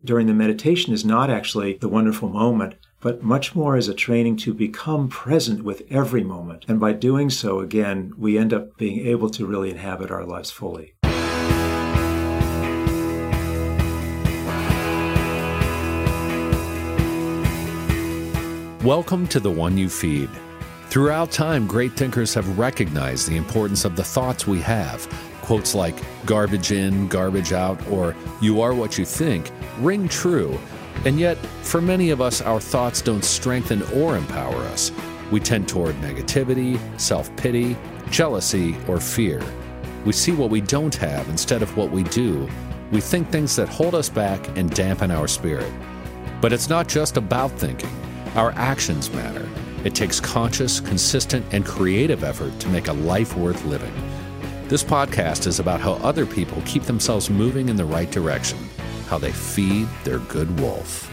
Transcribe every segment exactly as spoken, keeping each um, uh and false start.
during the meditation is not actually the wonderful moment, but much more as a training to become present with every moment. And by doing so, again, we end up being able to really inhabit our lives fully. Welcome to The One You Feed. Throughout time, great thinkers have recognized the importance of the thoughts we have. Quotes like garbage in, garbage out, or you are what you think ring true. And yet, for many of us, our thoughts don't strengthen or empower us. We tend toward negativity, self-pity, jealousy, or fear. We see what we don't have instead of what we do. We think things that hold us back and dampen our spirit. But it's not just about thinking. Our actions matter. It takes conscious, consistent, and creative effort to make a life worth living. This podcast is about how other people keep themselves moving in the right direction, how they feed their good wolf.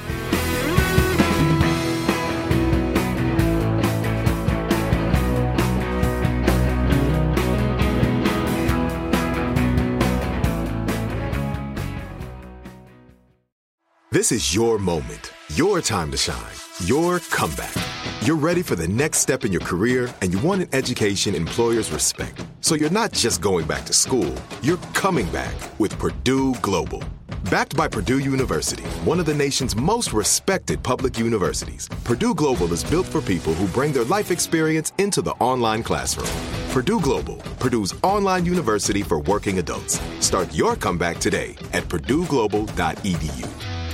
This is your moment, your time to shine, your comeback. You're ready for the next step in your career, and you want an education employers respect. So you're not just going back to school, you're coming back with Purdue Global. Backed by Purdue University, one of the nation's most respected public universities, Purdue Global is built for people who bring their life experience into the online classroom. Purdue Global, Purdue's online university for working adults. Start your comeback today at purdue global dot e d u.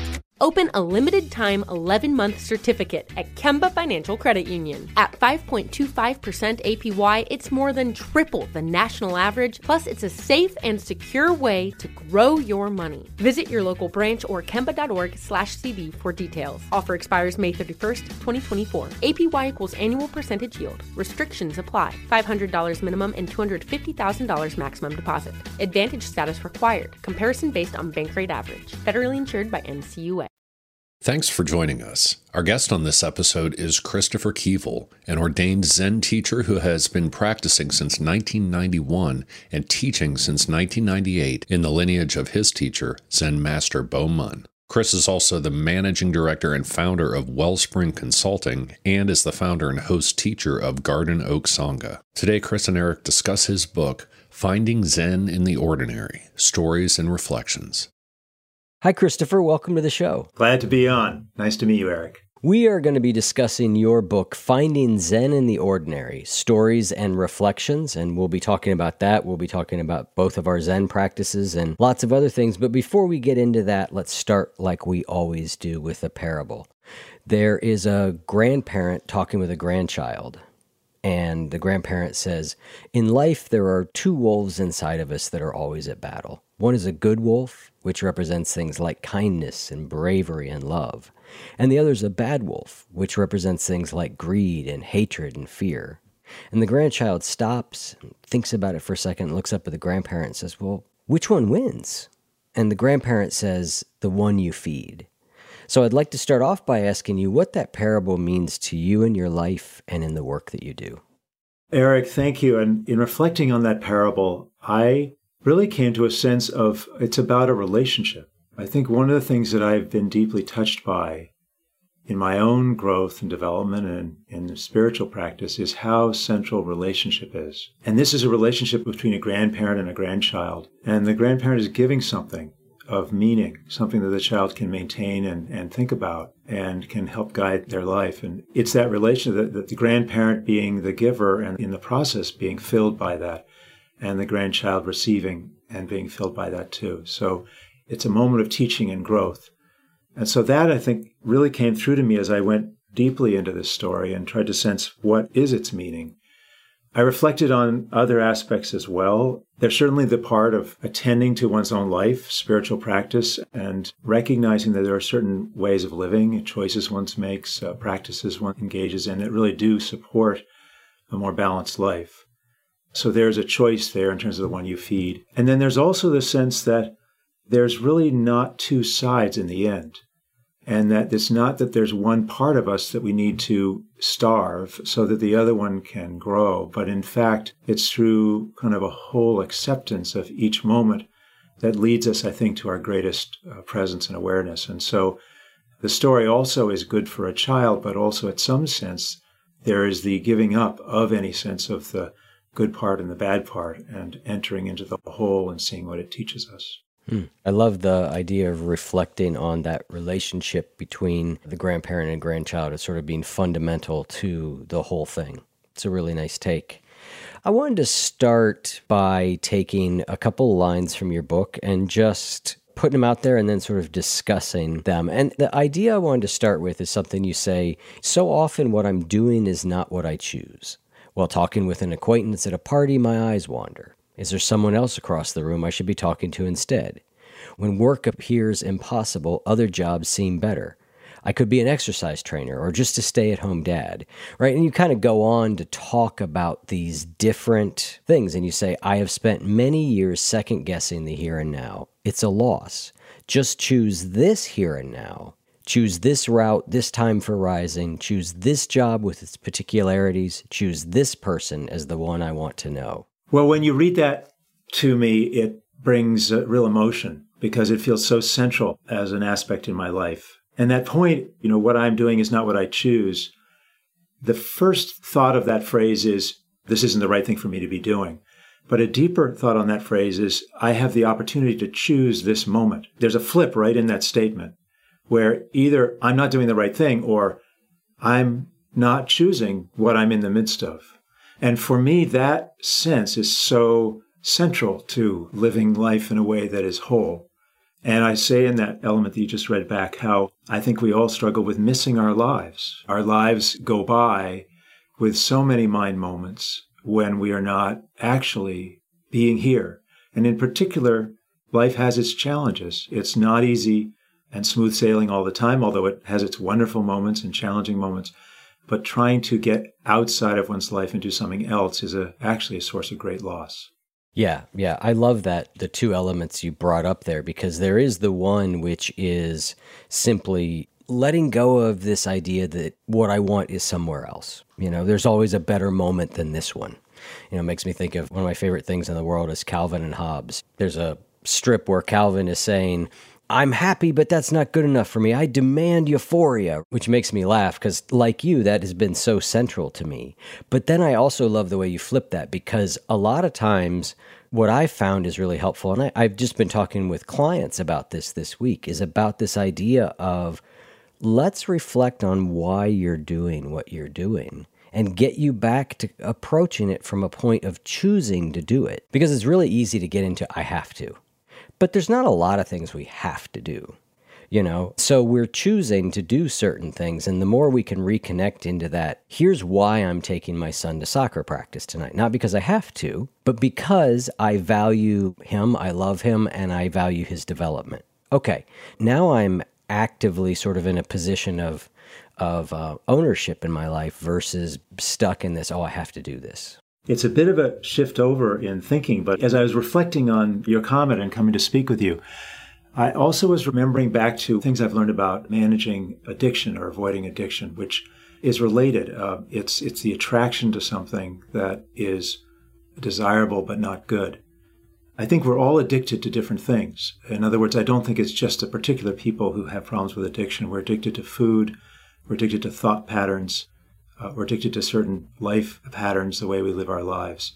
Open a limited-time eleven-month certificate at Kemba Financial Credit Union. At five point two five percent A P Y, it's more than triple the national average, plus it's a safe and secure way to grow your money. Visit your local branch or kemba.org slash CD for details. Offer expires May thirty-first, twenty twenty-four. A P Y equals annual percentage yield. Restrictions apply. five hundred dollars minimum and two hundred fifty thousand dollars maximum deposit. Advantage status required. Comparison based on bank rate average. Federally insured by N C U A. Thanks for joining us. Our guest on this episode is Christopher Keevil, an ordained Zen teacher who has been practicing since nineteen ninety-one and teaching since nineteen ninety-eight in the lineage of his teacher, Zen Master Bo Mun. Chris is also the managing director and founder of Wellspring Consulting and is the founder and host teacher of Garden Oak Sangha. Today, Chris and Eric discuss his book, Finding Zen in the Ordinary, Stories and Reflections. Hi, Christopher. Welcome to the show. Glad to be on. Nice to meet you, Eric. We are going to be discussing your book, Finding Zen in the Ordinary, Stories and Reflections, and we'll be talking about that. We'll be talking about both of our Zen practices and lots of other things. But before we get into that, let's start like we always do with a parable. There is a grandparent talking with a grandchild, and the grandparent says, in life, there are two wolves inside of us that are always at battle. One is a good wolf, which represents things like kindness and bravery and love. And the other is a bad wolf, which represents things like greed and hatred and fear. And the grandchild stops and thinks about it for a second and looks up at the grandparent and says, well, which one wins? And the grandparent says, the one you feed. So I'd like to start off by asking you what that parable means to you in your life and in the work that you do. Eric, thank you. And in reflecting on that parable, I really came to a sense of it's about a relationship. I think one of the things that I've been deeply touched by in my own growth and development and in spiritual practice is how central relationship is. And this is a relationship between a grandparent and a grandchild. And the grandparent is giving something of meaning, something that the child can maintain and, and think about and can help guide their life. And it's that relationship that, that the grandparent being the giver and in the process being filled by that, and the grandchild receiving and being filled by that too. So it's a moment of teaching and growth. And so that, I think, really came through to me as I went deeply into this story and tried to sense what is its meaning. I reflected on other aspects as well. There's certainly the part of attending to one's own life, spiritual practice, and recognizing that there are certain ways of living, choices one makes, uh, practices one engages in that really do support a more balanced life. So there's a choice there in terms of the one you feed. And then there's also the sense that there's really not two sides in the end. And that it's not that there's one part of us that we need to starve so that the other one can grow. But in fact, it's through kind of a whole acceptance of each moment that leads us, I think, to our greatest uh, presence and awareness. And so the story also is good for a child, but also in some sense, there is the giving up of any sense of the good part and the bad part and entering into the whole and seeing what it teaches us. Hmm. I love the idea of reflecting on that relationship between the grandparent and grandchild as sort of being fundamental to the whole thing. It's a really nice take. I wanted to start by taking a couple of lines from your book and just putting them out there and then sort of discussing them. And the idea I wanted to start with is something you say, so often what I'm doing is not what I choose. While talking with an acquaintance at a party, my eyes wander. Is there someone else across the room I should be talking to instead? When work appears impossible, other jobs seem better. I could be an exercise trainer or just a stay-at-home dad, right? And you kind of go on to talk about these different things. And you say, I have spent many years second-guessing the here and now. It's a loss. Just choose this here and now. Choose this route, this time for rising. Choose this job with its particularities. Choose this person as the one I want to know. Well, when you read that to me, it brings uh, real emotion because it feels so central as an aspect in my life. And that point, you know, what I'm doing is not what I choose. The first thought of that phrase is, this isn't the right thing for me to be doing. But a deeper thought on that phrase is, I have the opportunity to choose this moment. There's a flip right in that statement where either I'm not doing the right thing or I'm not choosing what I'm in the midst of. And for me, that sense is so central to living life in a way that is whole. And I say in that element that you just read back how I think we all struggle with missing our lives. Our lives go by with so many mind moments when we are not actually being here. And in particular, life has its challenges. It's not easy and smooth sailing all the time, although it has its wonderful moments and challenging moments. But trying to get outside of one's life and do something else is a, actually a source of great loss. Yeah, yeah. I love that, the two elements you brought up there, because there is the one which is simply letting go of this idea that what I want is somewhere else. You know, there's always a better moment than this one. You know, it makes me think of one of my favorite things in the world is Calvin and Hobbes. There's a strip where Calvin is saying, I'm happy, but that's not good enough for me. I demand euphoria, which makes me laugh because, like you, that has been so central to me. But then I also love the way you flip that, because a lot of times what I've found is really helpful, and I, I've just been talking with clients about this this week, is about this idea of let's reflect on why you're doing what you're doing and get you back to approaching it from a point of choosing to do it. Because it's really easy to get into, I have to. But there's not a lot of things we have to do, you know? So we're choosing to do certain things. And the more we can reconnect into that, here's why I'm taking my son to soccer practice tonight. Not because I have to, but because I value him, I love him, and I value his development. Okay, now I'm actively sort of in a position of, of uh, ownership in my life versus stuck in this, oh, I have to do this. It's a bit of a shift over in thinking, but as I was reflecting on your comment and coming to speak with you, I also was remembering back to things I've learned about managing addiction or avoiding addiction, which is related. Uh, it's it's the attraction to something that is desirable but not good. I think we're all addicted to different things. In other words, I don't think it's just the particular people who have problems with addiction. We're addicted to food. We're addicted to thought patterns. Uh, we're addicted to certain life patterns, the way we live our lives.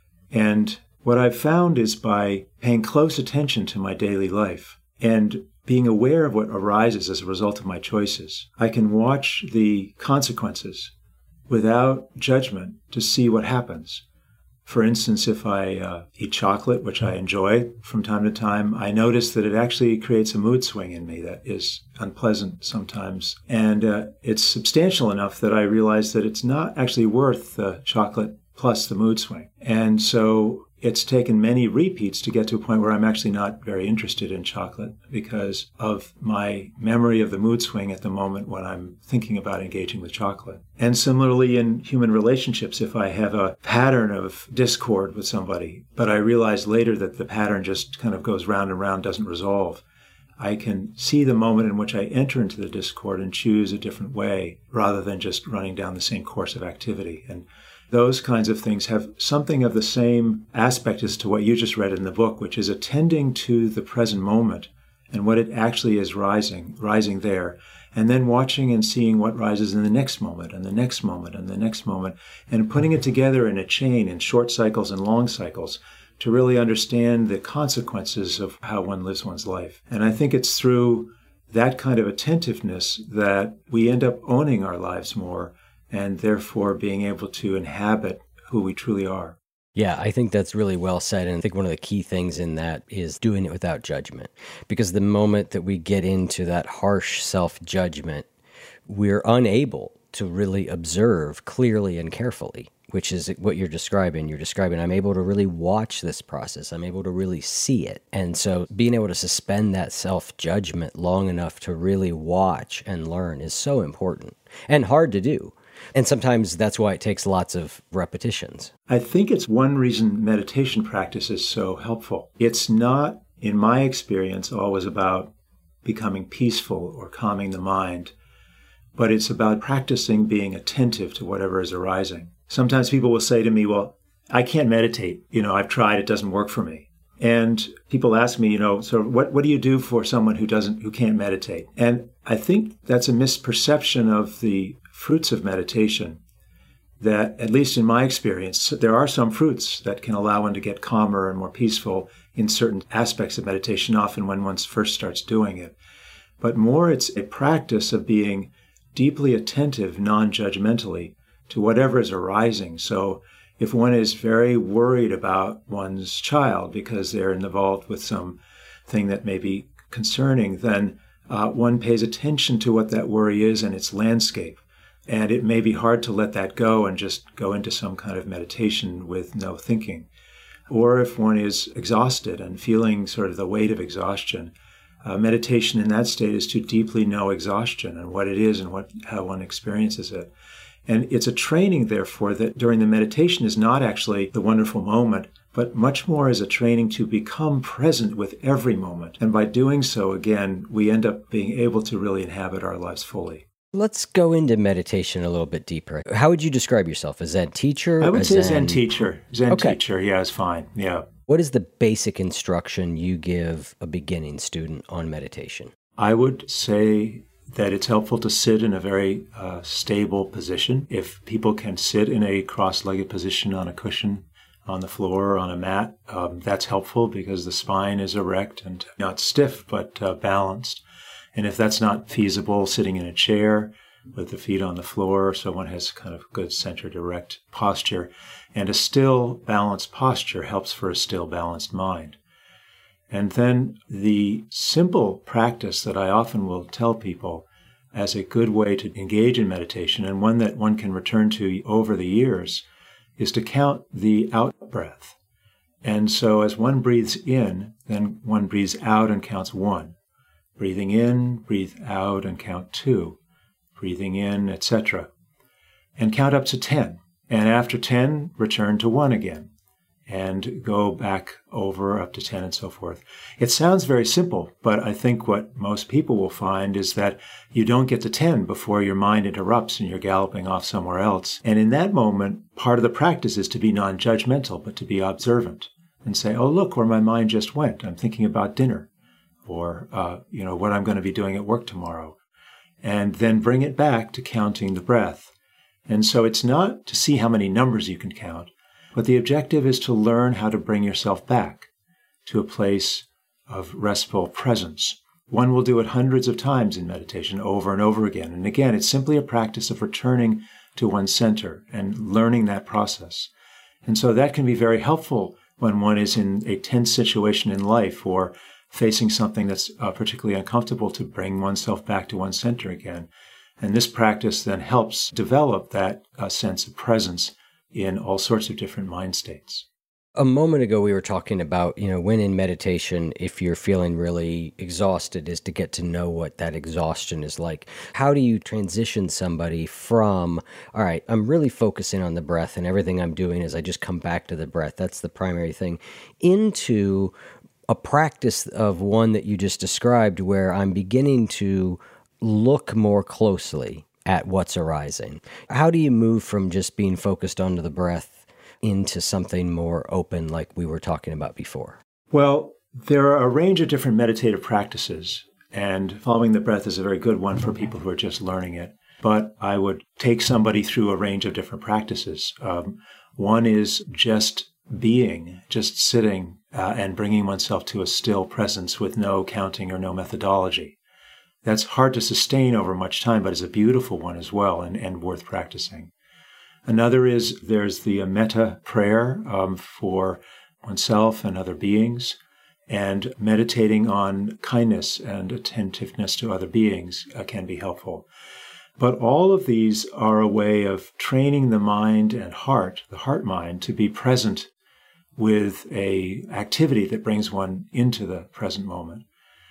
And what I've found is by paying close attention to my daily life and being aware of what arises as a result of my choices, I can watch the consequences without judgment to see what happens. For instance, if I uh, eat chocolate, which I enjoy from time to time, I notice that it actually creates a mood swing in me that is unpleasant sometimes. And uh, it's substantial enough that I realize that it's not actually worth the chocolate plus the mood swing. And so it's taken many repeats to get to a point where I'm actually not very interested in chocolate because of my memory of the mood swing at the moment when I'm thinking about engaging with chocolate. And similarly in human relationships, if I have a pattern of discord with somebody, but I realize later that the pattern just kind of goes round and round, doesn't resolve, I can see the moment in which I enter into the discord and choose a different way rather than just running down the same course of activity. And those kinds of things have something of the same aspect as to what you just read in the book, which is attending to the present moment and what it actually is rising, rising there, and then watching and seeing what rises in the next moment and the next moment and the next moment, and putting it together in a chain in short cycles and long cycles to really understand the consequences of how one lives one's life. And I think it's through that kind of attentiveness that we end up owning our lives more and therefore being able to inhabit who we truly are. Yeah, I think that's really well said. And I think one of the key things in that is doing it without judgment. Because the moment that we get into that harsh self-judgment, we're unable to really observe clearly and carefully, which is what you're describing. You're describing, I'm able to really watch this process. I'm able to really see it. And so being able to suspend that self-judgment long enough to really watch and learn is so important and hard to do. And sometimes that's why it takes lots of repetitions. I think it's one reason meditation practice is so helpful. It's not, in my experience, always about becoming peaceful or calming the mind, but it's about practicing being attentive to whatever is arising. Sometimes people will say to me, well, I can't meditate. You know, I've tried, it doesn't work for me. And people ask me, you know, so what, what do you do for someone who doesn't, who can't meditate? And I think that's a misperception of the fruits of meditation, that, at least in my experience, there are some fruits that can allow one to get calmer and more peaceful in certain aspects of meditation, often when one first starts doing it. But more, it's a practice of being deeply attentive, non-judgmentally, to whatever is arising. So if one is very worried about one's child because they're involved with some thing that may be concerning, then uh, one pays attention to what that worry is and its landscape. And it may be hard to let that go and just go into some kind of meditation with no thinking. Or if one is exhausted and feeling sort of the weight of exhaustion, uh, meditation in that state is to deeply know exhaustion and what it is and what how one experiences it. And it's a training, therefore, that during the meditation is not actually the wonderful moment, but much more is a training to become present with every moment. And by doing so, again, we end up being able to really inhabit our lives fully. Let's go into meditation a little bit deeper. How would you describe yourself? A Zen teacher? I would a say Zen... Zen teacher. Zen okay. teacher, yeah, is fine. Yeah. What is the basic instruction you give a beginning student on meditation? I would say that it's helpful to sit in a very uh, stable position. If people can sit in a cross-legged position on a cushion, on the floor, or on a mat, um, that's helpful because the spine is erect and not stiff, but uh, balanced. And if that's not feasible, sitting in a chair with the feet on the floor, so one has kind of good centered, erect posture. And a still, balanced posture helps for a still, balanced mind. And then the simple practice that I often will tell people as a good way to engage in meditation, and one that one can return to over the years, is to count the out-breath. And so as one breathes in, then one breathes out and counts one. Breathing in, breathe out, and count two. Breathing in, et cetera. And count up to ten. And after ten, return to one again. And go back over up to ten and so forth. It sounds very simple, but I think what most people will find is that you don't get to ten before your mind interrupts and you're galloping off somewhere else. And in that moment, part of the practice is to be non-judgmental, but to be observant and say, oh, look where my mind just went. I'm thinking about dinner. Or, uh, you know, what I'm going to be doing at work tomorrow. And then bring it back to counting the breath. And so it's not to see how many numbers you can count, but the objective is to learn how to bring yourself back to a place of restful presence. One will do it hundreds of times in meditation, over and over again. And again, it's simply a practice of returning to one's center and learning that process. And so that can be very helpful when one is in a tense situation in life or facing something that's uh, particularly uncomfortable, to bring oneself back to one's center again. And this practice then helps develop that uh, sense of presence in all sorts of different mind states. A moment ago, we were talking about, you know, when in meditation, if you're feeling really exhausted, is to get to know what that exhaustion is like. How do you transition somebody from, all right, I'm really focusing on the breath and everything I'm doing is I just come back to the breath, that's the primary thing, into a practice of one that you just described where I'm beginning to look more closely at what's arising. How do you move from just being focused onto the breath into something more open like we were talking about before? Well, there are a range of different meditative practices, and following the breath is a very good one for people who are just learning it. But I would take somebody through a range of different practices. Um, one is just being, just sitting uh, and bringing oneself to a still presence with no counting or no methodology. That's hard to sustain over much time, but is a beautiful one as well and, and worth practicing. Another is there's the metta prayer um, for oneself and other beings, and meditating on kindness and attentiveness to other beings uh, can be helpful. But all of these are a way of training the mind and heart, the heart-mind, to be present with a activity that brings one into the present moment.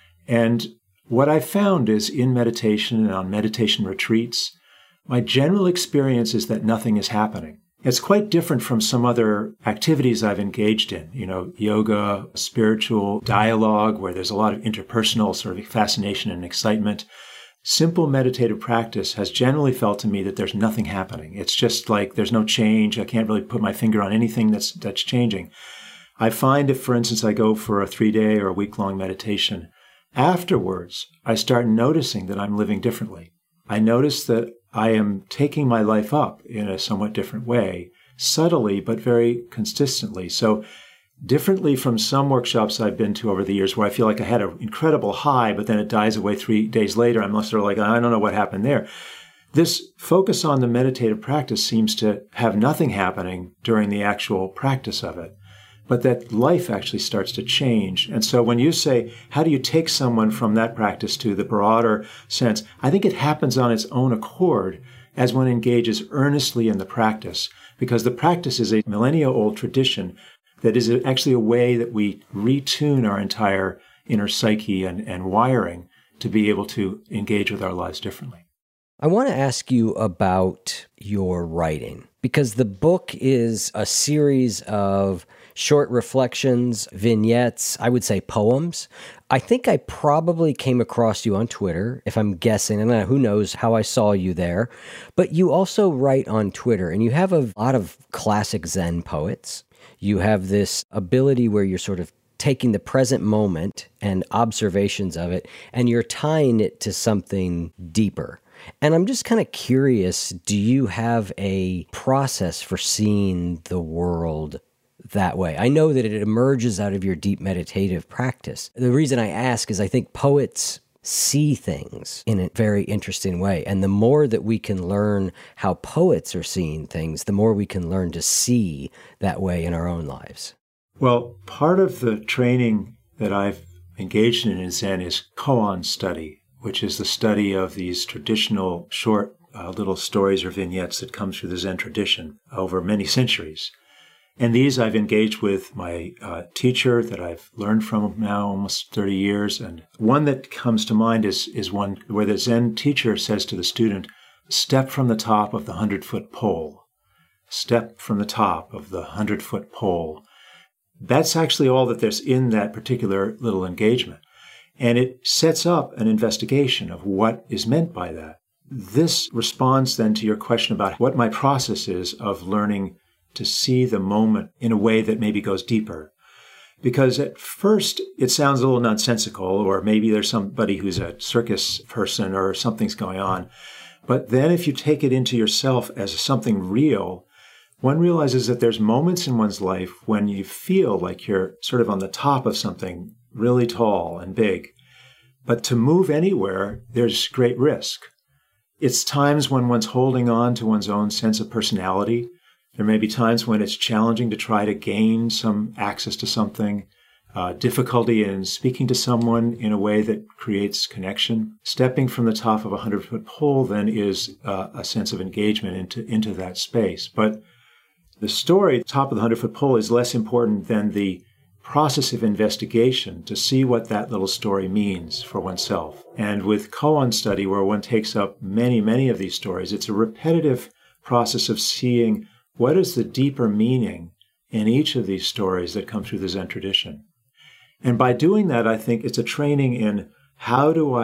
And what I found is in meditation and on meditation retreats, my general experience is that nothing is happening. It's quite different from some other activities I've engaged in, you know, yoga, spiritual dialogue, where there's a lot of interpersonal sort of fascination and excitement. Simple meditative practice has generally felt to me that there's nothing happening. It's just like there's no change. I can't really put my finger on anything that's that's changing. I find if, for instance, I go for a three-day or a week-long meditation, afterwards, I start noticing that I'm living differently. I notice that I am taking my life up in a somewhat different way, subtly but very consistently. So differently from some workshops I've been to over the years where I feel like I had an incredible high, but then it dies away three days later. I'm sort of like, I don't know what happened there. This focus on the meditative practice seems to have nothing happening during the actual practice of it, but that life actually starts to change. And so when you say, how do you take someone from that practice to the broader sense, I think it happens on its own accord as one engages earnestly in the practice, because the practice is a millennia-old tradition that is actually a way that we retune our entire inner psyche and, and wiring to be able to engage with our lives differently. I want to ask you about your writing, because the book is a series of short reflections, vignettes, I would say poems. I think I probably came across you on Twitter, if I'm guessing, and who knows how I saw you there. But you also write on Twitter, and you have a lot of classic Zen poets. You have this ability where you're sort of taking the present moment and observations of it, and you're tying it to something deeper. And I'm just kind of curious, do you have a process for seeing the world that way? I know that it emerges out of your deep meditative practice. The reason I ask is I think poets see things in a very interesting way. And the more that we can learn how poets are seeing things, the more we can learn to see that way in our own lives. Well, part of the training that I've engaged in in Zen is koan study, which is the study of these traditional short uh, little stories or vignettes that come through the Zen tradition over many centuries. And these I've engaged with my uh, teacher that I've learned from now almost thirty years. And one that comes to mind is, is one where the Zen teacher says to the student, step from the top of the hundred-foot pole. Step from the top of the hundred-foot pole. That's actually all that there's in that particular little engagement. And it sets up an investigation of what is meant by that. This responds then to your question about what my process is of learning to see the moment in a way that maybe goes deeper. Because at first it sounds a little nonsensical, or maybe there's somebody who's a circus person or something's going on. But then if you take it into yourself as something real, one realizes that there's moments in one's life when you feel like you're sort of on the top of something really tall and big. But to move anywhere, there's great risk. It's times when one's holding on to one's own sense of personality. There may be times when it's challenging to try to gain some access to something, uh, difficulty in speaking to someone in a way that creates connection. Stepping from the top of a hundred-foot pole then is uh, a sense of engagement into, into that space. But the story, top of the hundred-foot pole, is less important than the process of investigation to see what that little story means for oneself. And with koan study, where one takes up many, many of these stories, it's a repetitive process of seeing what is the deeper meaning in each of these stories that come through the Zen tradition. And by doing that, I think it's a training in how do I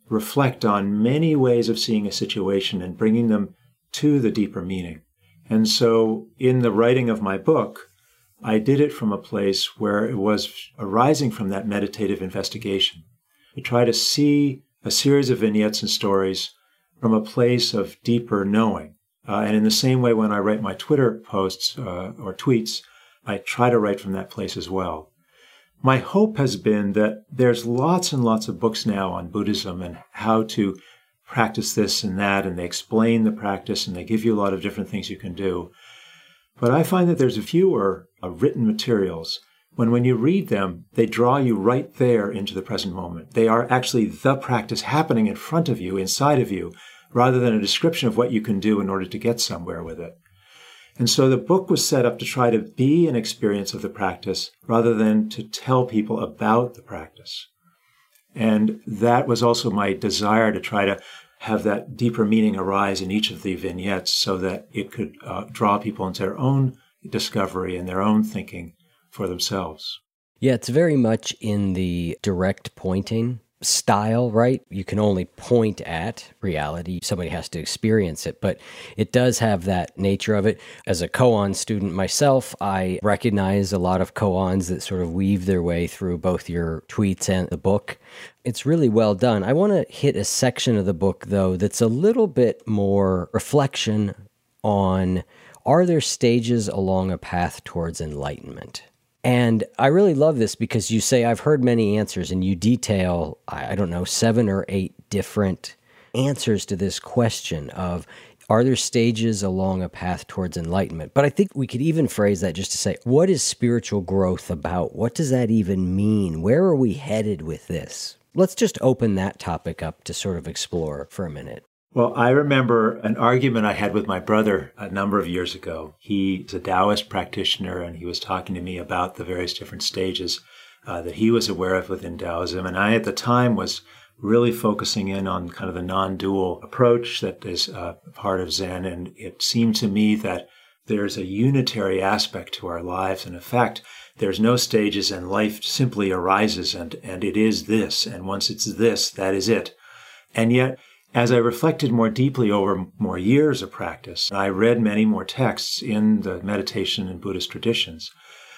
reflect on many ways of seeing a situation and bringing them to the deeper meaning. And so in the writing of my book, I did it from a place where it was arising from that meditative investigation, to try to see a series of vignettes and stories from a place of deeper knowing. Uh, and in the same way, when I write my Twitter posts uh, or tweets, I try to write from that place as well. My hope has been that there's lots and lots of books now on Buddhism and how to practice this and that, and they explain the practice and they give you a lot of different things you can do. But I find that there's fewer uh, written materials when when you read them, they draw you right there into the present moment. They are actually the practice happening in front of you, inside of you, rather than a description of what you can do in order to get somewhere with it. And so the book was set up to try to be an experience of the practice rather than to tell people about the practice. And that was also my desire, to try to have that deeper meaning arise in each of the vignettes so that it could uh, draw people into their own discovery and their own thinking for themselves. Yeah, it's very much in the direct pointing style, right? You can only point at reality. Somebody has to experience it, but it does have that nature of it. As a koan student myself, I recognize a lot of koans that sort of weave their way through both your tweets and the book. It's really well done. I want to hit a section of the book, though, that's a little bit more reflection on, are there stages along a path towards enlightenment? And I really love this because you say, I've heard many answers, and you detail, I don't know, seven or eight different answers to this question of, are there stages along a path towards enlightenment? But I think we could even phrase that just to say, what is spiritual growth about? What does that even mean? Where are we headed with this? Let's just open that topic up to sort of explore for a minute. Well, I remember an argument I had with my brother a number of years ago. He's a Taoist practitioner, and he was talking to me about the various different stages uh, that he was aware of within Taoism. And I, at the time, was really focusing in on kind of the non-dual approach that is uh, part of Zen. And it seemed to me that there's a unitary aspect to our lives. And in fact, there's no stages, and life simply arises, and, and it is this. And once it's this, that is it. And yet, as I reflected more deeply over more years of practice, and I read many more texts in the meditation and Buddhist traditions,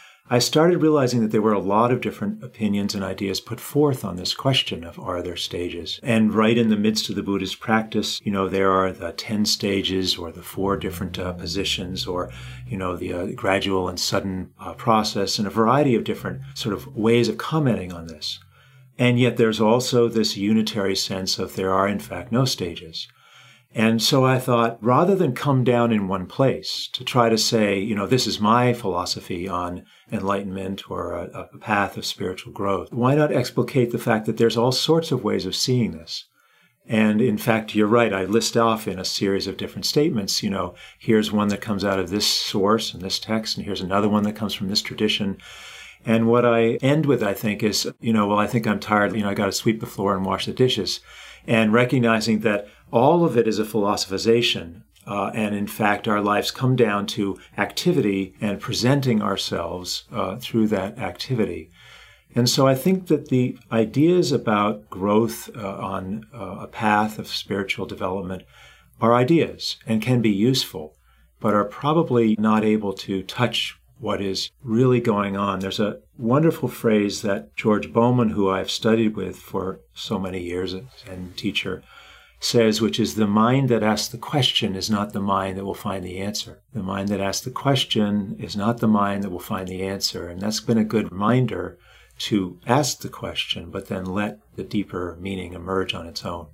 I started realizing that there were a lot of different opinions and ideas put forth on this question of, are there stages? And right in the midst of the Buddhist practice, you know, there are the ten stages, or the four different uh, positions, or, you know, the uh, gradual and sudden uh, process, and a variety of different sort of ways of commenting on this. And yet there's also this unitary sense of there are, in fact, no stages. And so I thought, rather than come down in one place to try to say, you know, this is my philosophy on enlightenment or a, a path of spiritual growth, why not explicate the fact that there's all sorts of ways of seeing this? And in fact, you're right, I list off in a series of different statements, you know, here's one that comes out of this source and this text, and here's another one that comes from this tradition. And what I end with, I think, is, you know, well, I think I'm tired, you know, I got to sweep the floor and wash the dishes. And recognizing that all of it is a philosophization. Uh, and in fact, our lives come down to activity and presenting ourselves uh, through that activity. And so I think that the ideas about growth uh, on uh, a path of spiritual development are ideas and can be useful, but are probably not able to touch what is really going on. There's a wonderful phrase that George Bowman, who I've studied with for so many years and teacher, says, which is, the mind that asks the question is not the mind that will find the answer. The mind that asks the question is not the mind that will find the answer. And that's been a good reminder to ask the question, but then let the deeper meaning emerge on its own.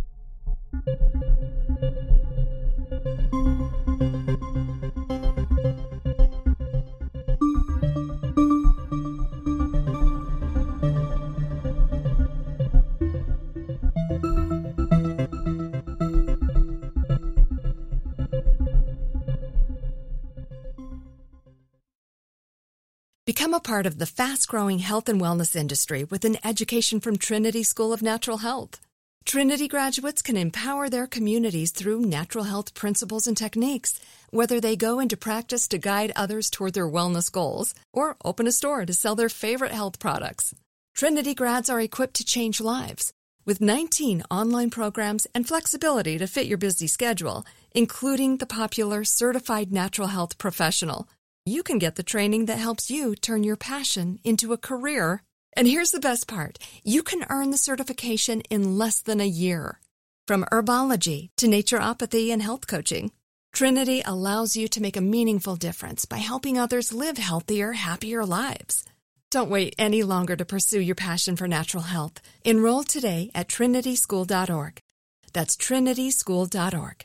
Become a part of the fast-growing health and wellness industry with an education from Trinity School of Natural Health. Trinity graduates can empower their communities through natural health principles and techniques, whether they go into practice to guide others toward their wellness goals or open a store to sell their favorite health products. Trinity grads are equipped to change lives. With nineteen online programs and flexibility to fit your busy schedule, including the popular Certified Natural Health Professional, you can get the training that helps you turn your passion into a career. And here's the best part. You can earn the certification in less than a year. From herbology to naturopathy and health coaching, Trinity allows you to make a meaningful difference by helping others live healthier, happier lives. Don't wait any longer to pursue your passion for natural health. Enroll today at trinity school dot org. That's trinity school dot org.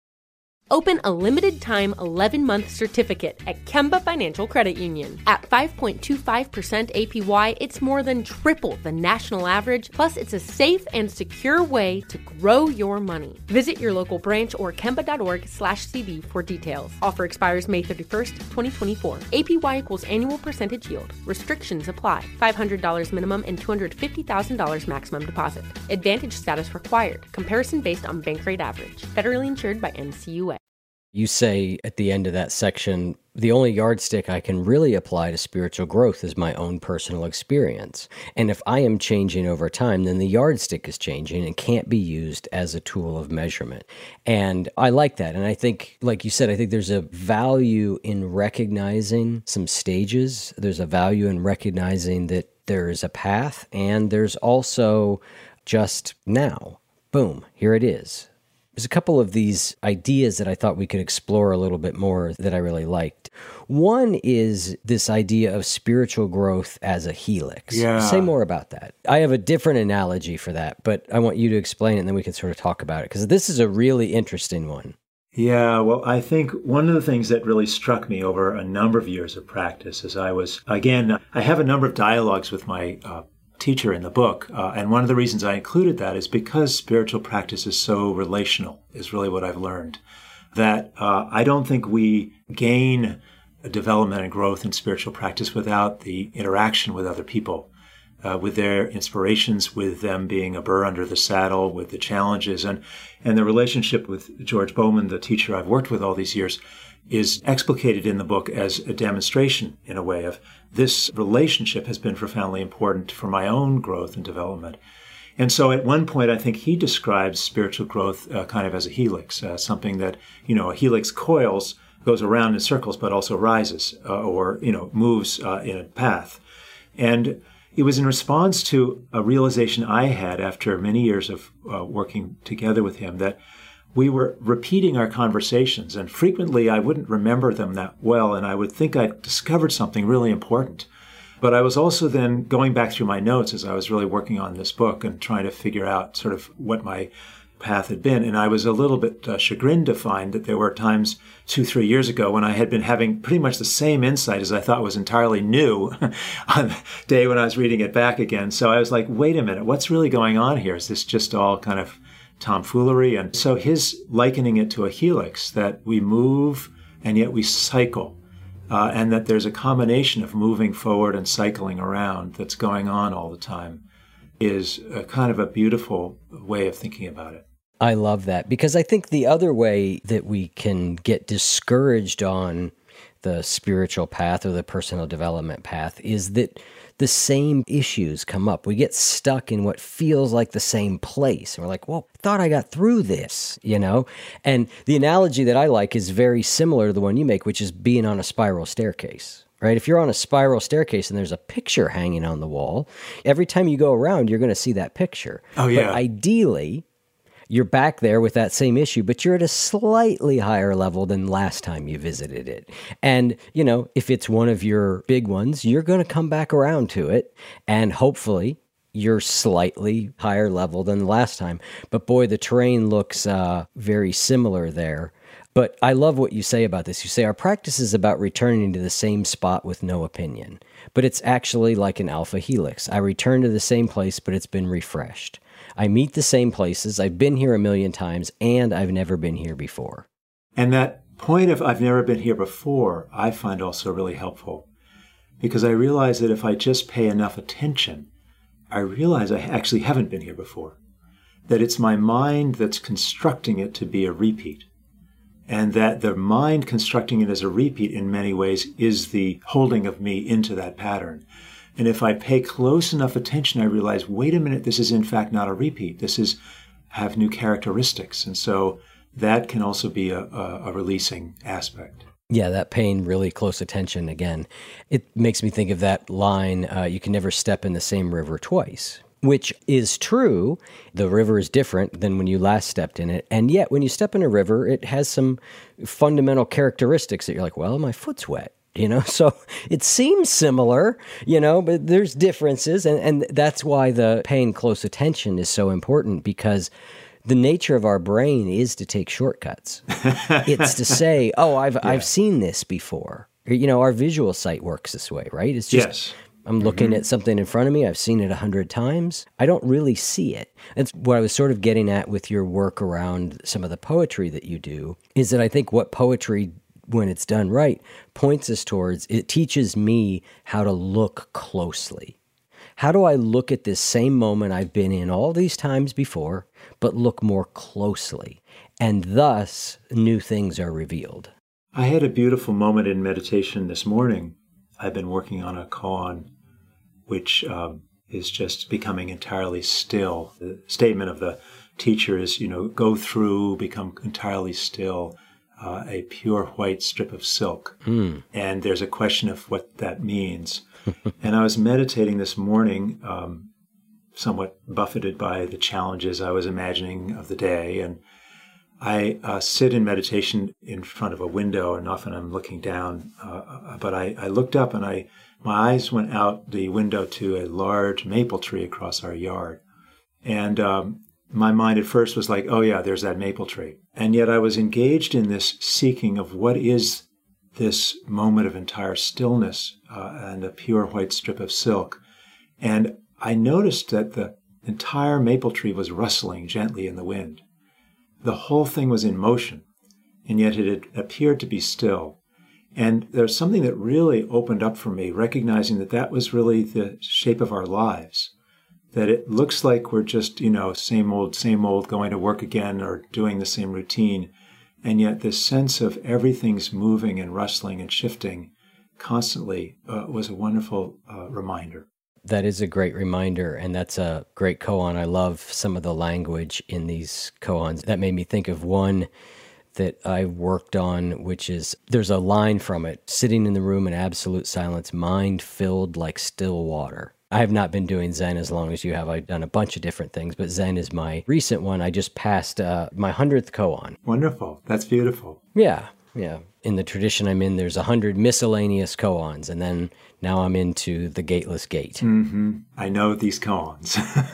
Open a limited-time eleven-month certificate at Kemba Financial Credit Union. At five point two five percent A P Y, it's more than triple the national average, plus it's a safe and secure way to grow your money. Visit your local branch or kemba dot org slash C D for details. Offer expires May thirty-first, twenty twenty-four. A P Y equals annual percentage yield. Restrictions apply. five hundred dollars minimum and two hundred fifty thousand dollars maximum deposit. Advantage status required. Comparison based on bank rate average. Federally insured by N C U A. You say at the end of that section, the only yardstick I can really apply to spiritual growth is my own personal experience. And if I am changing over time, then the yardstick is changing and can't be used as a tool of measurement. And I like that. And I think, like you said, I think there's a value in recognizing some stages. There's a value in recognizing that there is a path, and there's also just now. Boom, here it is. There's a couple of these ideas that I thought we could explore a little bit more that I really liked. One is this idea of spiritual growth as a helix. Yeah. Say more about that. I have a different analogy for that, but I want you to explain it and then we can sort of talk about it, because this is a really interesting one. Yeah, well, I think one of the things that really struck me over a number of years of practice is I was, again, I have a number of dialogues with my uh, teacher in the book. Uh, and one of the reasons I included that is because spiritual practice is so relational, is really what I've learned. That uh, I don't think we gain development and growth in spiritual practice without the interaction with other people, uh, with their inspirations, with them being a burr under the saddle, with the challenges. And, and the relationship with George Bowman, the teacher I've worked with all these years, is explicated in the book as a demonstration, in a way, of this relationship has been profoundly important for my own growth and development. And so at one point, I think he describes spiritual growth uh, kind of as a helix, uh, something that, you know, a helix coils, goes around in circles, but also rises uh, or, you know, moves uh, in a path. And it was in response to a realization I had after many years of uh, working together with him that we were repeating our conversations, and frequently I wouldn't remember them that well, and I would think I'd discovered something really important. But I was also then going back through my notes as I was really working on this book and trying to figure out sort of what my path had been. And I was a little bit uh, chagrined to find that there were times two, three years ago when I had been having pretty much the same insight as I thought was entirely new on the day when I was reading it back again. So I was like, wait a minute, what's really going on here? Is this just all kind of tomfoolery? And so his likening it to a helix, that we move and yet we cycle, uh, and that there's a combination of moving forward and cycling around that's going on all the time, is a kind of a beautiful way of thinking about it. I love that, because I think the other way that we can get discouraged on the spiritual path or the personal development path is that the same issues come up. We get stuck in what feels like the same place. And we're like, well, I thought I got through this, you know? And the analogy that I like is very similar to the one you make, which is being on a spiral staircase, right? If you're on a spiral staircase and there's a picture hanging on the wall, every time you go around, you're going to see that picture. Oh, yeah. But ideally, you're back there with that same issue, but you're at a slightly higher level than last time you visited it. And, you know, if it's one of your big ones, you're going to come back around to it, and hopefully you're slightly higher level than the last time. But boy, the terrain looks uh, very similar there. But I love what you say about this. You say our practice is about returning to the same spot with no opinion. But it's actually like an alpha helix. I return to the same place, but it's been refreshed. I meet the same places. I've been here a million times, and I've never been here before. And that point of I've never been here before, I find also really helpful, because I realize that if I just pay enough attention, I realize I actually haven't been here before, that it's my mind that's constructing it to be a repeat, and that the mind constructing it as a repeat in many ways is the holding of me into that pattern. And if I pay close enough attention, I realize, wait a minute, this is in fact not a repeat. This is have new characteristics. And so that can also be a, a, a releasing aspect. Yeah, that paying really close attention again. It makes me think of that line, uh, you can never step in the same river twice, which is true. The river is different than when you last stepped in it. And yet when you step in a river, it has some fundamental characteristics that you're like, well, my foot's wet. You know, so it seems similar, you know, but there's differences. And, and that's why the paying close attention is so important, because the nature of our brain is to take shortcuts. It's to say, oh, I've yeah. I've seen this before. You know, our visual sight works this way, right? It's just, yes. I'm looking mm-hmm. at something in front of me. I've seen it a hundred times. I don't really see it. That's what I was sort of getting at with your work around some of the poetry that you do, is that I think what poetry, when it's done right, points us towards, it teaches me how to look closely. How do I look at this same moment I've been in all these times before, but look more closely? And thus, new things are revealed. I had a beautiful moment in meditation this morning. I've been working on a koan, which um, is just becoming entirely still. The statement of the teacher is, you know, go through, become entirely still. Uh, a pure white strip of silk. Mm. And there's a question of what that means. And I was meditating this morning, um, somewhat buffeted by the challenges I was imagining of the day. And I uh, sit in meditation in front of a window, and often I'm looking down. Uh, but I, I looked up, and I my eyes went out the window to a large maple tree across our yard. And um, my mind at first was like, oh yeah, there's that maple tree. And yet I was engaged in this seeking of what is this moment of entire stillness uh, and a pure white strip of silk. And I noticed that the entire maple tree was rustling gently in the wind. The whole thing was in motion, and yet it had appeared to be still. And there's something that really opened up for me, recognizing that that was really the shape of our lives. That it looks like we're just, you know, same old, same old, going to work again or doing the same routine. And yet this sense of everything's moving and rustling and shifting constantly uh, was a wonderful uh, reminder. That is a great reminder, and that's a great koan. I love some of the language in these koans. That made me think of one that I worked on, which is, there's a line from it, sitting in the room in absolute silence, mind filled like still water. I have not been doing Zen as long as you have. I've done a bunch of different things, but Zen is my recent one. I just passed uh, my hundredth koan. Wonderful. That's beautiful. Yeah, yeah. In the tradition I'm in, there's a hundred miscellaneous koans, and then now I'm into the Gateless Gate. Mm-hmm. I know these koans.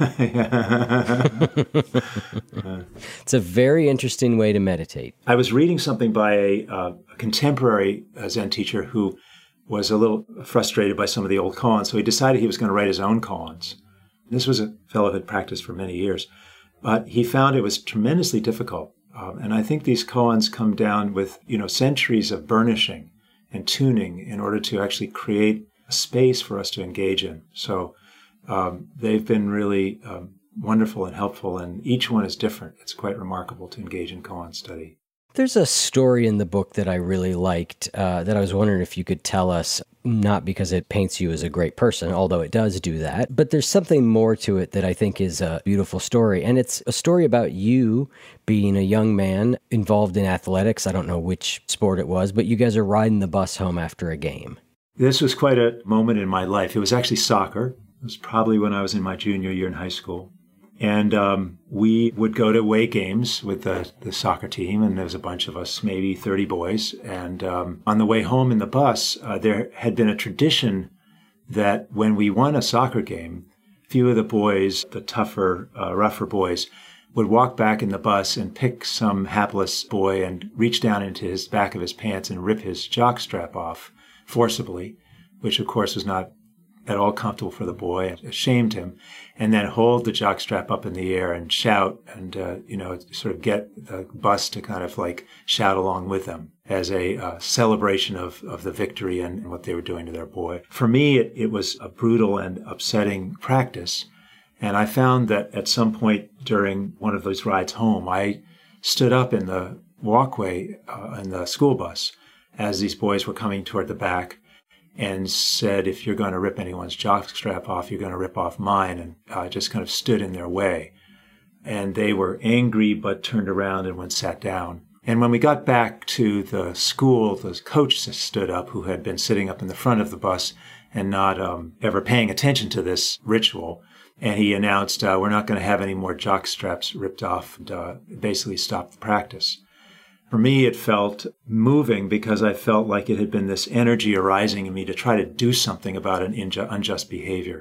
It's a very interesting way to meditate. I was reading something by a, uh, a contemporary uh, Zen teacher who was a little frustrated by some of the old koans, so he decided he was going to write his own koans. This was a fellow who had practiced for many years, but he found it was tremendously difficult. Um, and I think these koans come down with, you know, centuries of burnishing and tuning in order to actually create a space for us to engage in. So um, they've been really um, wonderful and helpful, and each one is different. It's quite remarkable to engage in koan study. There's a story in the book that I really liked uh, that I was wondering if you could tell us, not because it paints you as a great person, although it does do that, but there's something more to it that I think is a beautiful story. And it's a story about you being a young man involved in athletics. I don't know which sport it was, but you guys are riding the bus home after a game. This was quite a moment in my life. It was actually soccer. It was probably when I was in my junior year in high school. And um, we would go to away games with the, the soccer team, and there was a bunch of us, maybe thirty boys. And um, on the way home in the bus, uh, there had been a tradition that when we won a soccer game, a few of the boys, the tougher, uh, rougher boys, would walk back in the bus and pick some hapless boy and reach down into his back of his pants and rip his jockstrap off forcibly, which of course was not at all comfortable for the boy, and shamed him, and then hold the jockstrap up in the air and shout and, uh, you know, sort of get the bus to kind of like shout along with them as a uh, celebration of, of the victory and, and what they were doing to their boy. For me, it, it was a brutal and upsetting practice. And I found that at some point during one of those rides home, I stood up in the walkway uh, in the school bus as these boys were coming toward the back. and said, if you're going to rip anyone's jockstrap off, you're going to rip off mine, and uh, just kind of stood in their way. And they were angry, but turned around and went sat down. And when we got back to the school, the coach stood up, who had been sitting up in the front of the bus and not um, ever paying attention to this ritual. And he announced, uh, we're not going to have any more jock straps ripped off, and uh, basically stopped the practice. For me, it felt moving because I felt like it had been this energy arising in me to try to do something about an inju- unjust behavior.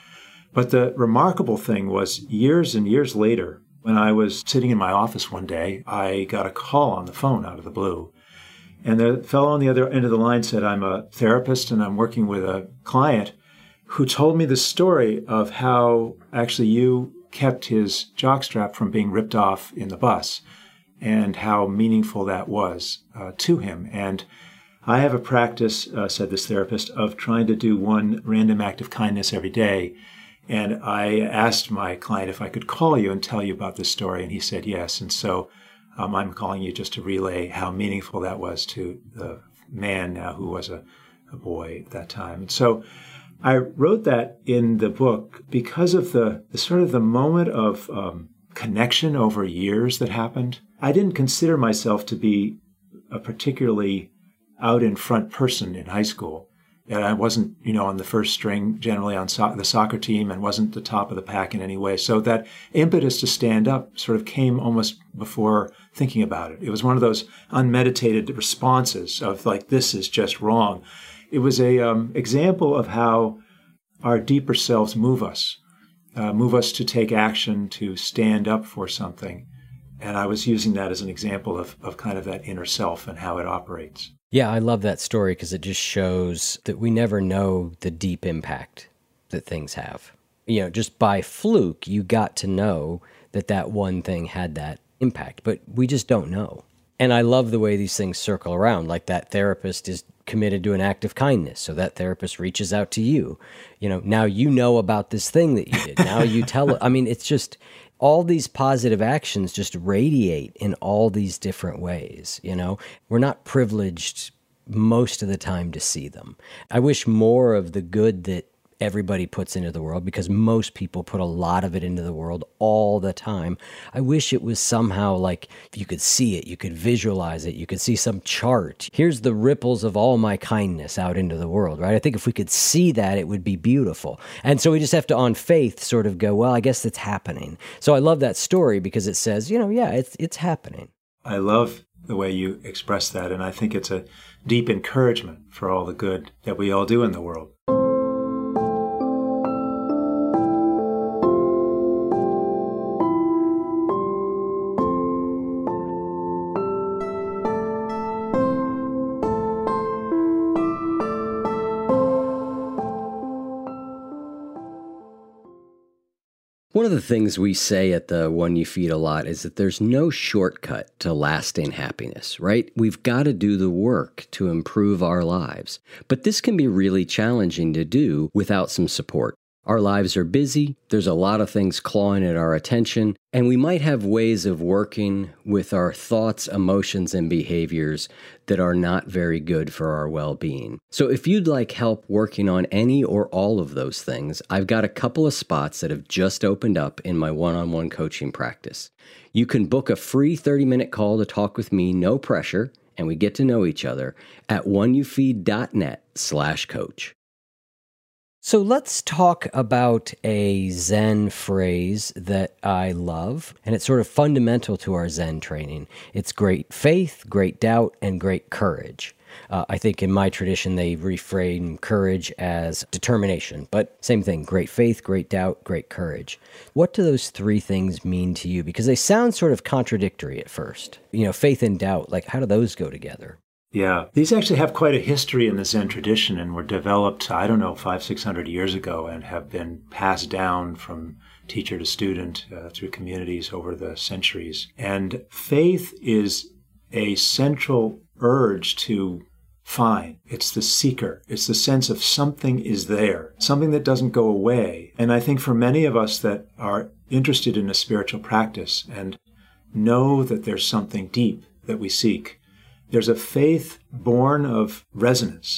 But the remarkable thing was, years and years later, when I was sitting in my office one day, I got a call on the phone out of the blue. And the fellow on the other end of the line said, I'm a therapist and I'm working with a client who told me the story of how actually you kept his jockstrap from being ripped off in the bus and how meaningful that was uh, to him. And I have a practice, uh, said this therapist, of trying to do one random act of kindness every day. And I asked my client if I could call you and tell you about this story, and he said yes. And so um, I'm calling you just to relay how meaningful that was to the man now who was a, a boy at that time. And so I wrote that in the book because of the, the sort of the moment of um, connection over years that happened. I didn't consider myself to be a particularly out in front person in high school. And I wasn't, you know, on the first string generally on so- the soccer team and wasn't the top of the pack in any way. So that impetus to stand up sort of came almost before thinking about it. It was one of those unmeditated responses of like, this is just wrong. It was a um, example of how our deeper selves move us, uh, move us to take action, to stand up for something. And I was using that as an example of, of kind of that inner self and how it operates. Yeah, I love that story because it just shows that we never know the deep impact that things have. You know, just by fluke, you got to know that that one thing had that impact, but we just don't know. And I love the way these things circle around, like that therapist is committed to an act of kindness, so that therapist reaches out to you. You know, now you know about this thing that you did. Now you tell it. I mean, it's just all these positive actions just radiate in all these different ways, you know? We're not privileged most of the time to see them. I wish more of the good that everybody puts into the world, because most people put a lot of it into the world all the time. I wish it was somehow like you could see it, you could visualize it, you could see some chart. Here's the ripples of all my kindness out into the world, right? I think if we could see that, it would be beautiful. And so we just have to, on faith, sort of go, well, I guess it's happening. So I love that story because it says, you know, yeah, it's it's happening. I love the way you express that, and I think it's a deep encouragement for all the good that we all do in the world. One of the things we say at the One You Feed a lot is that there's no shortcut to lasting happiness, right? We've got to do the work to improve our lives. But this can be really challenging to do without some support. Our lives are busy, there's a lot of things clawing at our attention, and we might have ways of working with our thoughts, emotions, and behaviors that are not very good for our well-being. So if you'd like help working on any or all of those things, I've got a couple of spots that have just opened up in my one-on-one coaching practice. You can book a free thirty-minute call to talk with me, no pressure, and we get to know each other at oneyoufeed.net slash coach. So let's talk about a Zen phrase that I love, and it's sort of fundamental to our Zen training. It's great faith, great doubt, and great courage. Uh, I think in my tradition, they reframe courage as determination, but same thing, great faith, great doubt, great courage. What do those three things mean to you? Because they sound sort of contradictory at first. You know, faith and doubt, like how do those go together? Yeah, these actually have quite a history in the Zen tradition and were developed, I don't know, five, six hundred years ago and have been passed down from teacher to student uh, through communities over the centuries. And faith is a central urge to find. It's the seeker. It's the sense of something is there, something that doesn't go away. And I think for many of us that are interested in a spiritual practice and know that there's something deep that we seek, there's a faith born of resonance,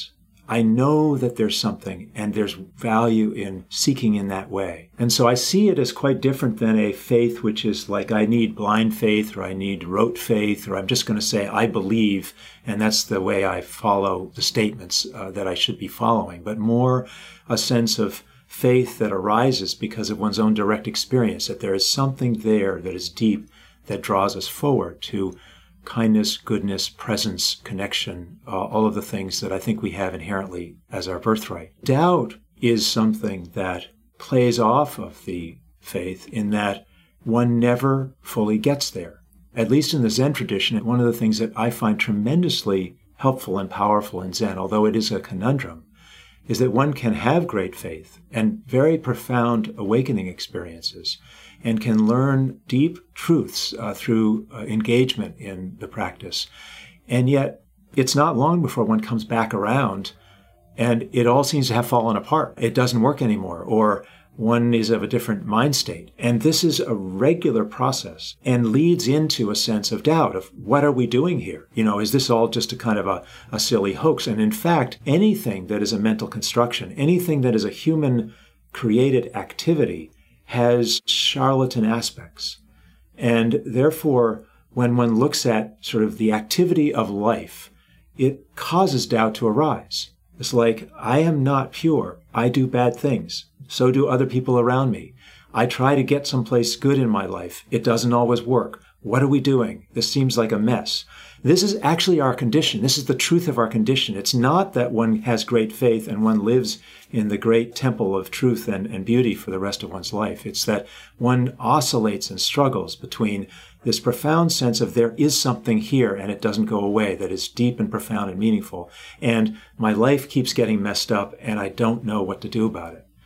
I know that there's something and there's value in seeking in that way. And so I see it as quite different than a faith which is like I need blind faith or I need rote faith or I'm just going to say I believe and that's the way I follow the statements uh, that I should be following, but more a sense of faith that arises because of one's own direct experience, that there is something there that is deep that draws us forward to kindness, goodness, presence, connection, uh, all of the things that I think we have inherently as our birthright. Doubt is something that plays off of the faith in that one never fully gets there. At least in the Zen tradition, one of the things that I find tremendously helpful and powerful in Zen, although it is a conundrum, is that one can have great faith and very profound awakening experiences and can learn deep truths uh, through uh, engagement in the practice. And yet, it's not long before one comes back around and it all seems to have fallen apart. It doesn't work anymore, or one is of a different mind state. And this is a regular process and leads into a sense of doubt of what are we doing here? You know, is this all just a kind of a, a silly hoax? And in fact, anything that is a mental construction, anything that is a human created activity has charlatan aspects. And therefore, when one looks at sort of the activity of life, it causes doubt to arise. It's like, I am not pure. I do bad things. So do other people around me. I try to get someplace good in my life. It doesn't always work. What are we doing? This seems like a mess. This is actually our condition. This is the truth of our condition. It's not that one has great faith and one lives in the great temple of truth and, and beauty for the rest of one's life. It's that one oscillates and struggles between this profound sense of there is something here and it doesn't go away, that is deep and profound and meaningful. And my life keeps getting messed up and I don't know what to do about it.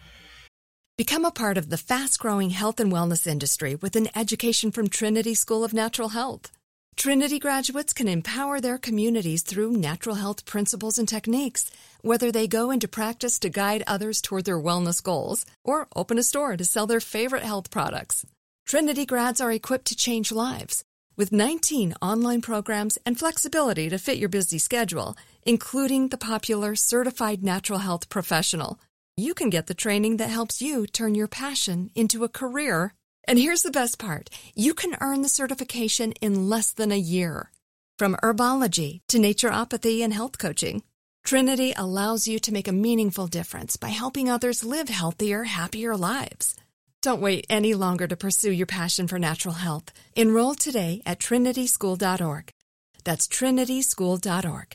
Become a part of the fast-growing health and wellness industry with an education from Trinity School of Natural Health. Trinity graduates can empower their communities through natural health principles and techniques, whether they go into practice to guide others toward their wellness goals or open a store to sell their favorite health products. Trinity grads are equipped to change lives with nineteen online programs and flexibility to fit your busy schedule, including the popular Certified Natural Health Professional. You can get the training that helps you turn your passion into a career. And here's the best part. You can earn the certification in less than a year. From herbology to naturopathy and health coaching, Trinity allows you to make a meaningful difference by helping others live healthier, happier lives. Don't wait any longer to pursue your passion for natural health. Enroll today at trinity school dot org. That's trinity school dot org.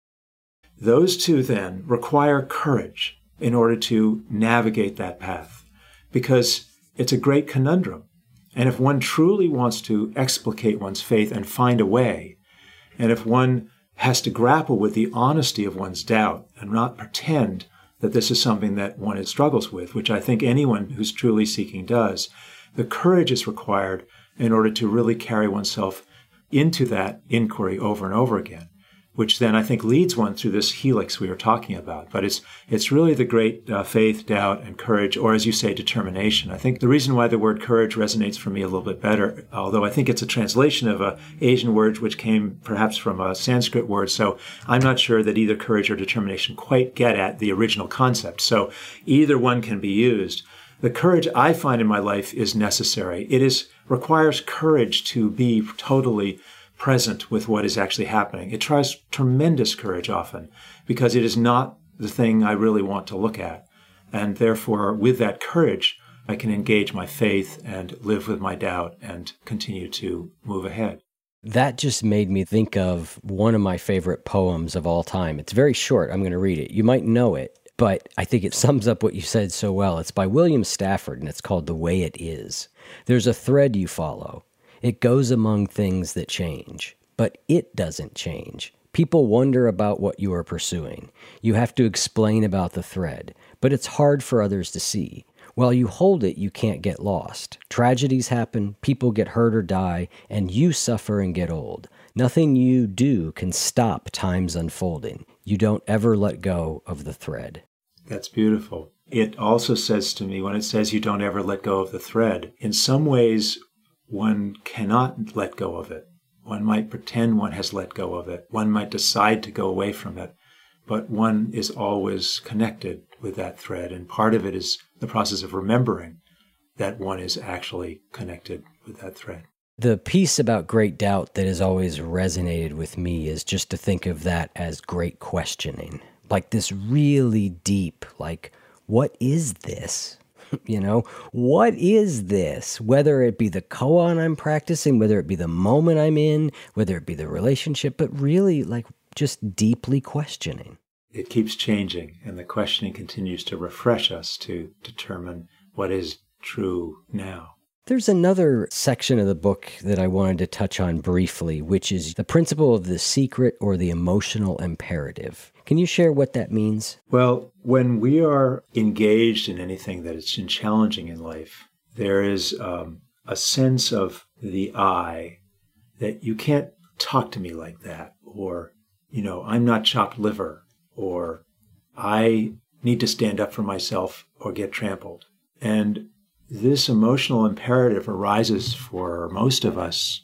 Those two then require courage in order to navigate that path, because it's a great conundrum. And if one truly wants to explicate one's faith and find a way, and if one has to grapple with the honesty of one's doubt and not pretend that this is something that one struggles with, which I think anyone who's truly seeking does, the courage is required in order to really carry oneself into that inquiry over and over again, which then I think leads one through this helix we were talking about. But it's it's really the great uh, faith, doubt, and courage, or as you say, determination. I think the reason why the word courage resonates for me a little bit better, although I think it's a translation of an Asian word which came perhaps from a Sanskrit word, so I'm not sure that either courage or determination quite get at the original concept. So either one can be used. The courage I find in my life is necessary. It is requires courage to be totally present with what is actually happening. It tries tremendous courage often because it is not the thing I really want to look at. And therefore, with that courage, I can engage my faith and live with my doubt and continue to move ahead. That just made me think of one of my favorite poems of all time. It's very short. I'm going to read it. You might know it, but I think it sums up what you said so well. It's by William Stafford, and it's called The Way It Is. There's a thread you follow. It goes among things that change, but it doesn't change. People wonder about what you are pursuing. You have to explain about the thread, but it's hard for others to see. While you hold it, you can't get lost. Tragedies happen, people get hurt or die, and you suffer and get old. Nothing you do can stop time's unfolding. You don't ever let go of the thread. That's beautiful. It also says to me, when it says you don't ever let go of the thread, in some ways, one cannot let go of it. One might pretend one has let go of it. One might decide to go away from it. but one is always connected with that thread. And part of it is the process of remembering that one is actually connected with that thread. The piece about great doubt that has always resonated with me is just to think of that as great questioning, like this really deep, like, what is this? You know, what is this? Whether it be the koan I'm practicing, whether it be the moment I'm in, whether it be the relationship, but really like just deeply questioning. It keeps changing, and the questioning continues to refresh us to determine what is true now. There's another section of the book that I wanted to touch on briefly, which is the principle of the secret or the emotional imperative. Can you share what that means? Well, when we are engaged in anything that is challenging in life, there is um, a sense of the I that you can't talk to me like that, or, you know, I'm not chopped liver, or I need to stand up for myself or get trampled. And this emotional imperative arises for most of us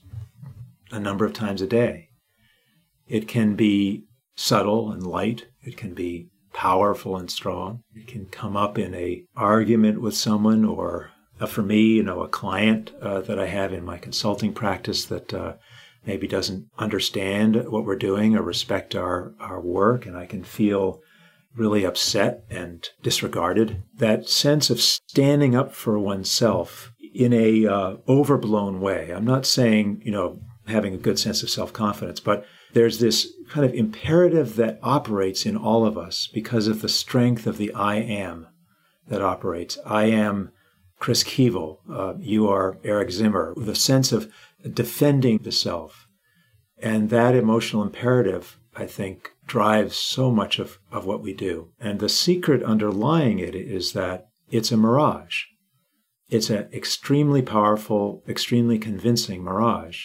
a number of times a day. It can be subtle and light. It can be powerful and strong. It can come up in a argument with someone, or uh, for me, you know, a client uh, that I have in my consulting practice that uh, maybe doesn't understand what we're doing or respect our, our work, and I can feel really upset and disregarded. That sense of standing up for oneself in a uh, overblown way. I'm not saying, you know, having a good sense of self-confidence, but there's this kind of imperative that operates in all of us because of the strength of the I am that operates. I am Chris Keevil. Uh, you are Eric Zimmer. The sense of defending the self. And that emotional imperative, I think, drives so much of, of what we do. And the secret underlying it is that it's a mirage. It's an extremely powerful, extremely convincing mirage.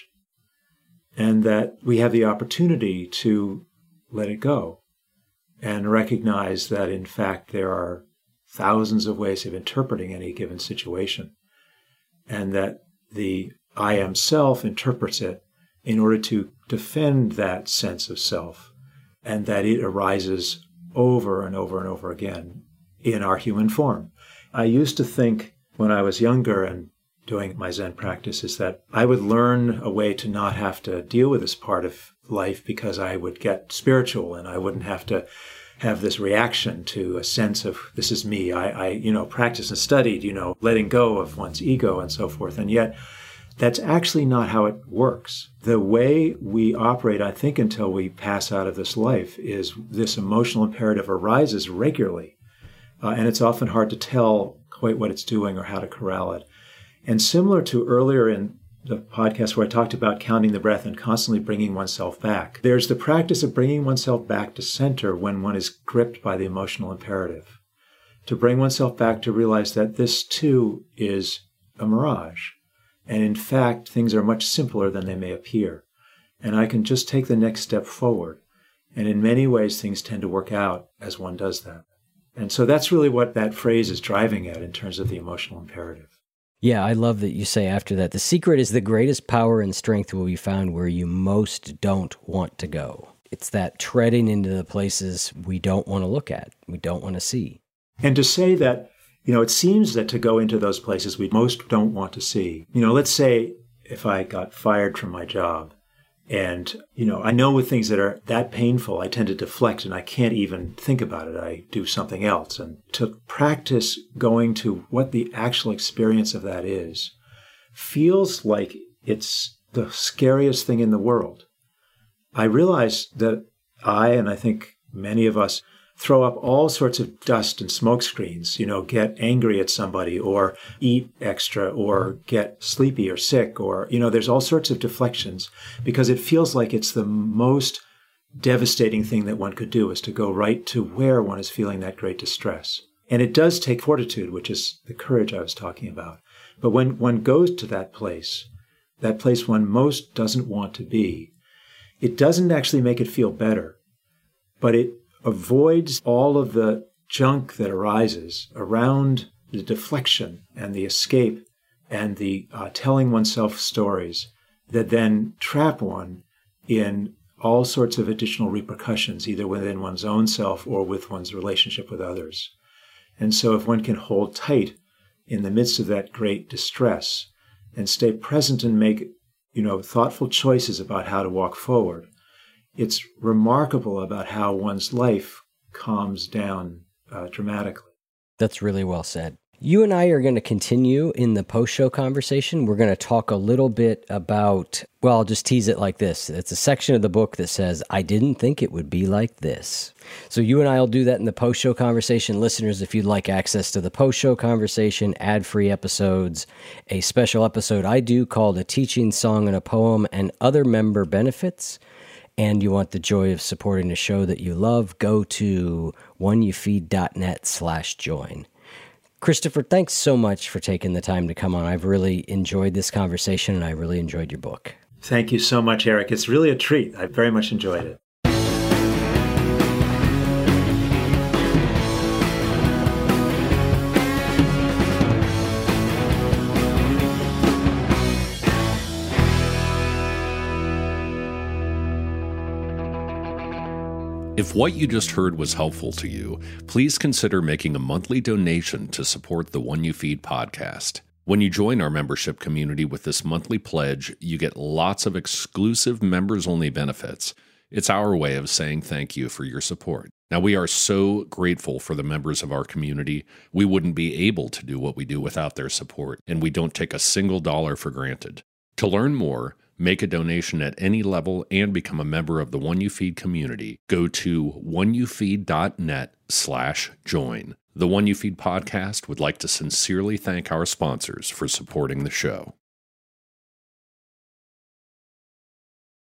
And that we have the opportunity to let it go and recognize that, in fact, there are thousands of ways of interpreting any given situation, and that the I am self interprets it in order to defend that sense of self, and that it arises over and over and over again in our human form. I used to think when I was younger and doing my Zen practice is that I would learn a way to not have to deal with this part of life because I would get spiritual and I wouldn't have to have this reaction to a sense of this is me. I, I you know, practiced and studied, you know, letting go of one's ego and so forth. And yet that's actually not how it works. The way we operate, I think, until we pass out of this life is this emotional imperative arises regularly. Uh, and it's often hard to tell quite what it's doing or how to corral it. And similar to earlier in the podcast where I talked about counting the breath and constantly bringing oneself back, there's the practice of bringing oneself back to center when one is gripped by the emotional imperative. To bring oneself back to realize that this too is a mirage. And in fact, things are much simpler than they may appear. And I can just take the next step forward. And in many ways, things tend to work out as one does that. And so that's really what that phrase is driving at in terms of the emotional imperative. Yeah, I love that you say after that, the secret is the greatest power and strength will be found where you most don't want to go. It's that treading into the places we don't want to look at, we don't want to see. And to say that, you know, it seems that to go into those places we most don't want to see. You know, let's say if I got fired from my job and, you know, I know with things that are that painful, I tend to deflect and I can't even think about it. I do something else. And to practice going to what the actual experience of that is feels like it's the scariest thing in the world. I realize that I, and I think many of us, throw up all sorts of dust and smoke screens, you know, get angry at somebody or eat extra or get sleepy or sick or, you know, there's all sorts of deflections because it feels like it's the most devastating thing that one could do is to go right to where one is feeling that great distress. And it does take fortitude, which is the courage I was talking about. But when one goes to that place, that place one most doesn't want to be, it doesn't actually make it feel better, but it avoids all of the junk that arises around the deflection and the escape and the uh, telling oneself stories that then trap one in all sorts of additional repercussions, either within one's own self or with one's relationship with others. And so if one can hold tight in the midst of that great distress and stay present and make, you know, thoughtful choices about how to walk forward, it's remarkable about how one's life calms down uh, dramatically. That's really well said. You and I are going to continue in the post-show conversation. We're going to talk a little bit about, well, I'll just tease it like this. It's a section of the book that says, I didn't think it would be like this. So you and I will do that in the post-show conversation. Listeners, if you'd like access to the post-show conversation, ad-free episodes, a special episode I do called A Teaching Song and a Poem and Other Member Benefits, and you want the joy of supporting a show that you love, go to oneyoufeed.net slash join. Christopher, thanks so much for taking the time to come on. I've really enjoyed this conversation, and I really enjoyed your book. Thank you so much, Eric. It's really a treat. I very much enjoyed it. If what you just heard was helpful to you, please consider making a monthly donation to support the One You Feed podcast. When you join our membership community with this monthly pledge, you get lots of exclusive members-only benefits. It's our way of saying thank you for your support. Now, we are so grateful for the members of our community. We wouldn't be able to do what we do without their support, and we don't take a single dollar for granted. To learn more, make a donation at any level, and become a member of the One You Feed community, go to oneyoufeed.net slash join. The One You Feed podcast would like to sincerely thank our sponsors for supporting the show.